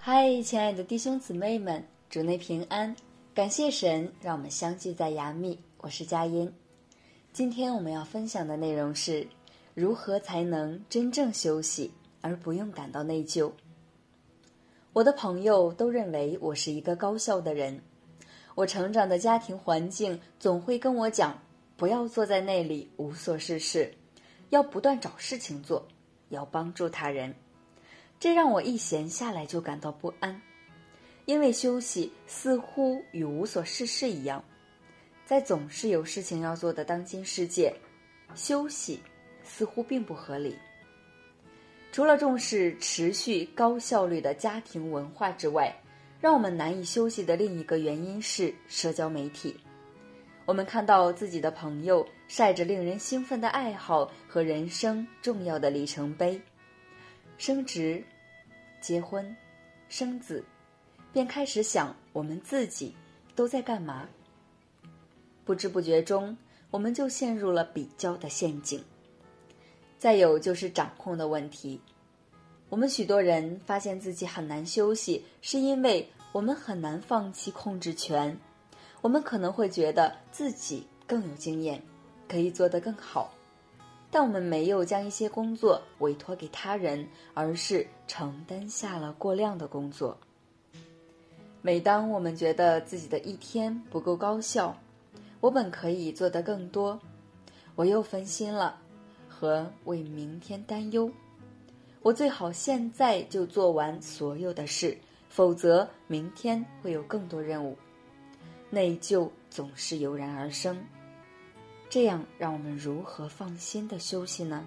嗨，亲爱的弟兄姊妹们，主内平安！感谢神，让我们相聚在雅密。我是佳音。今天我们要分享的内容是如何才能真正休息，而不用感到内疚。我的朋友都认为我是一个高效的人，我成长的家庭环境总会跟我讲，不要坐在那里无所事事，要不断找事情做，要帮助他人。这让我一闲下来就感到不安，因为休息似乎与无所事事一样。在总是有事情要做的当今世界，休息似乎并不合理。除了重视持续高效率的家庭文化之外，让我们难以休息的另一个原因是社交媒体。我们看到自己的朋友晒着令人兴奋的爱好和人生重要的里程碑，升职、结婚、生子，便开始想我们自己都在干嘛。不知不觉中，我们就陷入了比较的陷阱。再有就是掌控的问题。我们许多人发现自己很难休息，是因为我们很难放弃控制权。我们可能会觉得自己更有经验，可以做得更好，但我们没有将一些工作委托给他人，而是承担下了过量的工作。每当我们觉得自己的一天不够高效，我本可以做得更多，我又分心了，和为明天担忧。我最好现在就做完所有的事，否则明天会有更多任务。内疚总是油然而生，这样让我们如何放心的休息呢？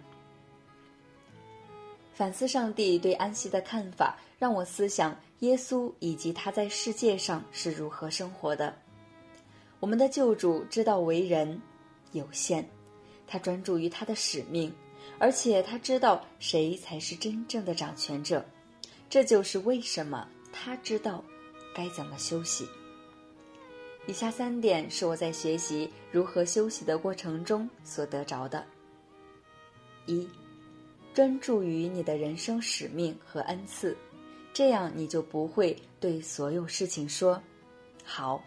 反思上帝对安息的看法，让我思想耶稣以及他在世界上是如何生活的。我们的救主知道为人有限，他专注于他的使命，而且他知道谁才是真正的掌权者。这就是为什么他知道该怎么休息。以下3点是我在学习如何休息的过程中所得着的。1. 专注于你的人生使命和恩赐，这样你就不会对所有事情说好。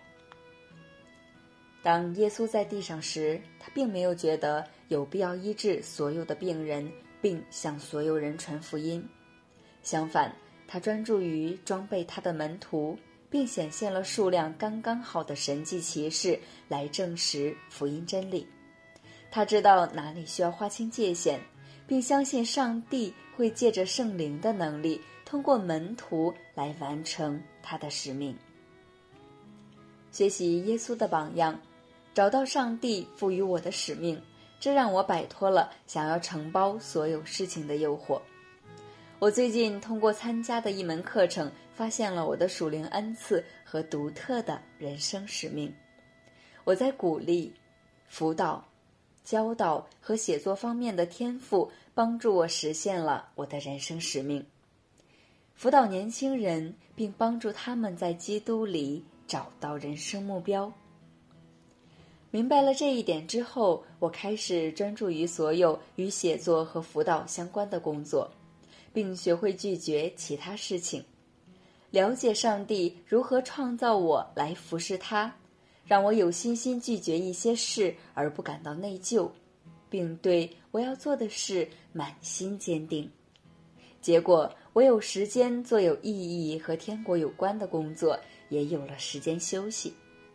当耶稣在地上时，他并没有觉得有必要医治所有的病人，并向所有人传福音。相反，他专注于装备他的门徒，并显现了数量刚刚好的神迹奇事来证实福音真理。他知道哪里需要划清界限，并相信上帝会借着圣灵的能力，通过门徒来完成他的使命。学习耶稣的榜样，找到上帝赋予我的使命，这让我摆脱了想要承包所有事情的诱惑。我最近通过参加的一门课程，发现了我的属灵恩赐和独特的人生使命。我在鼓励、辅导、教导和写作方面的天赋，帮助我实现了我的人生使命。辅导年轻人，并帮助他们在基督里找到人生目标。明白了这一点之后，我开始专注于所有与写作和辅导相关的工作，并学会拒绝其他事情。了解上帝如何创造我来服侍他，让我有信心拒绝一些事而不感到内疚，并对我要做的事满心坚定。结果，我有时间做有意义和天国有关的工作，也有了时间休息。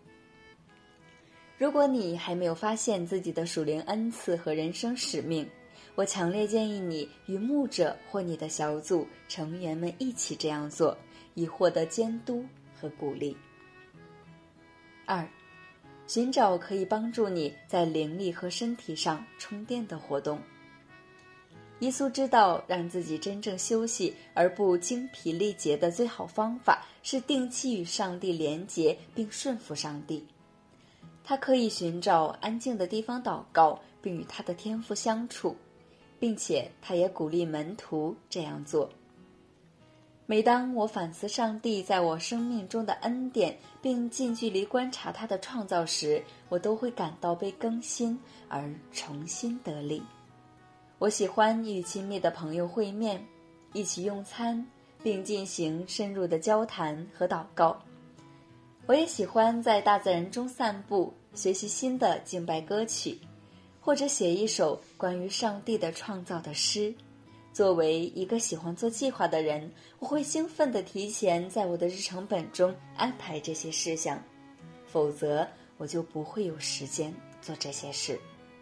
如果你还没有发现自己的属灵恩赐和人生使命，我强烈建议你与牧者或你的小组成员们一起这样做，以获得监督和鼓励。2. 寻找可以帮助你在灵力和身体上充电的活动。耶稣知道让自己真正休息而不精疲力竭的最好方法是定期与上帝连结并顺服上帝。他可以寻找安静的地方祷告，并与他的天父相处，并且他也鼓励门徒这样做。每当我反思上帝在我生命中的恩典，并近距离观察他的创造时，我都会感到被更新而重新得力。我喜欢与亲密的朋友会面，一起用餐， 并进行深入的交谈和祷告。我也喜欢在大自然中散步，学习新的敬拜歌曲，或者写一首关于上帝的创造的诗。作为一个喜欢做计划的人，我会兴奋地提前在我的日程本中安排这些事项，否则我就不会有时间做这些事。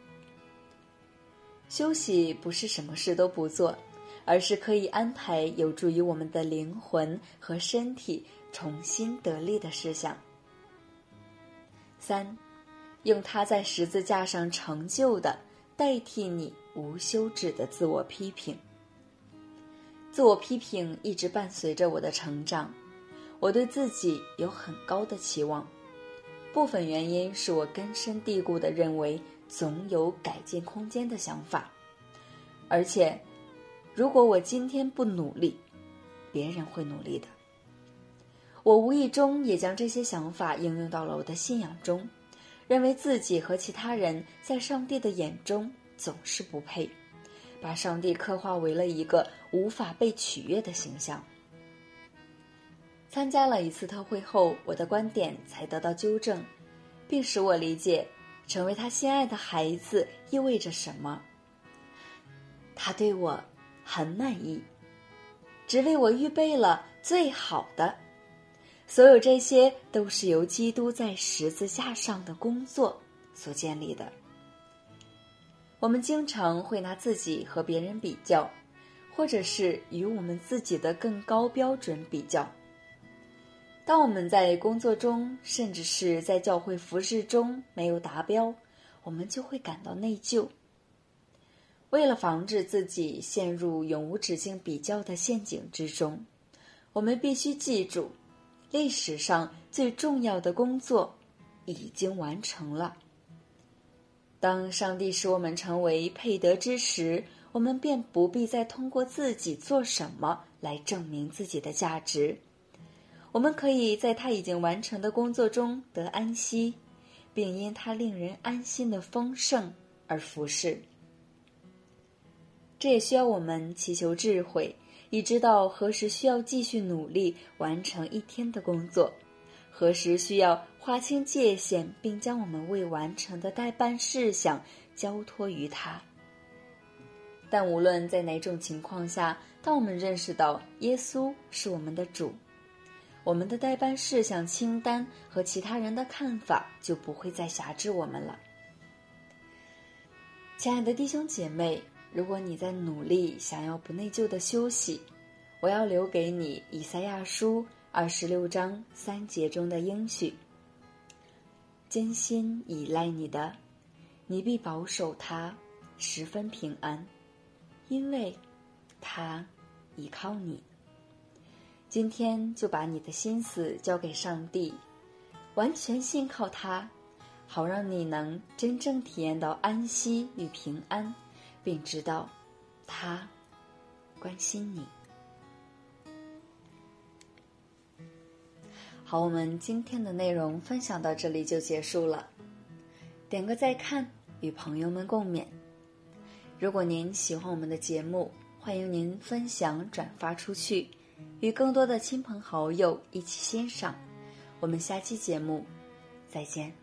休息不是什么事都不做，而是可以安排有助于我们的灵魂和身体重新得力的事项。3. 用他在十字架上成就的代替你无休止的自我批评。自我批评一直伴随着我的成长，我对自己有很高的期望，部分原因是我根深蒂固地认为总有改进空间的想法，而且如果我今天不努力，别人会努力的。我无意中也将这些想法应用到了我的信仰中，认为自己和其他人在上帝的眼中总是不配，把上帝刻画为了一个无法被取悦的形象。参加了一次特会后，我的观点才得到纠正，并使我理解成为他心爱的孩子意味着什么。他对我很满意，只为我预备了最好的。所有这些都是由基督在十字架上的工作所建立的。我们经常会拿自己和别人比较，或者是与我们自己的更高标准比较。当我们在工作中，甚至是在教会服事中没有达标，我们就会感到内疚。为了防止自己陷入永无止境比较的陷阱之中，我们必须记住，历史上最重要的工作已经完成了。当上帝使我们成为配得之时，我们便不必再通过自己做什么来证明自己的价值。我们可以在他已经完成的工作中得安息，并因他令人安心的丰盛而服侍。这也需要我们祈求智慧，以知道何时需要继续努力完成一天的工作，何时需要划清界限，并将我们未完成的待办事项交托于他。但无论在哪种情况下，当我们认识到耶稣是我们的主，我们的待办事项清单和其他人的看法就不会再辖制我们了。亲爱的弟兄姐妹，如果你在努力想要不内疚的休息，我要留给你以赛亚书26章3节中的应许：真心依赖你的，你必保守他十分平安，因为他依靠你。今天就把你的心思交给上帝，完全信靠他，好让你能真正体验到安息与平安，并知道他关心你。好，我们今天的内容分享到这里就结束了，点个再看，与朋友们共勉。如果您喜欢我们的节目，欢迎您分享转发出去，与更多的亲朋好友一起欣赏。我们下期节目再见。